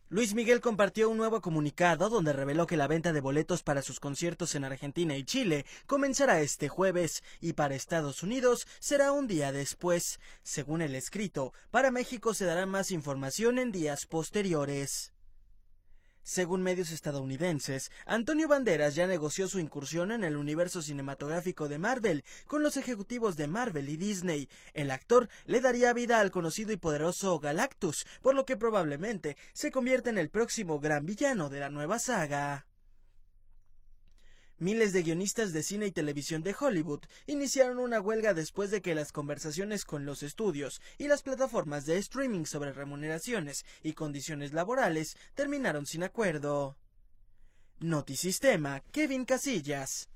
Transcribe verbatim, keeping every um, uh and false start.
Luis Miguel compartió un nuevo comunicado donde reveló que la venta de boletos para sus conciertos en Argentina y Chile comenzará este jueves y para Estados Unidos será un día después. Según el escrito, para México se dará más información en días posteriores. Según medios estadounidenses, Antonio Banderas ya negoció su incursión en el universo cinematográfico de Marvel con los ejecutivos de Marvel y Disney. El actor le daría vida al conocido y poderoso Galactus, por lo que probablemente se convierta en el próximo gran villano de la nueva saga. Miles de guionistas de cine y televisión de Hollywood iniciaron una huelga después de que las conversaciones con los estudios y las plataformas de streaming sobre remuneraciones y condiciones laborales terminaron sin acuerdo. Notisistema, Kevin Casillas.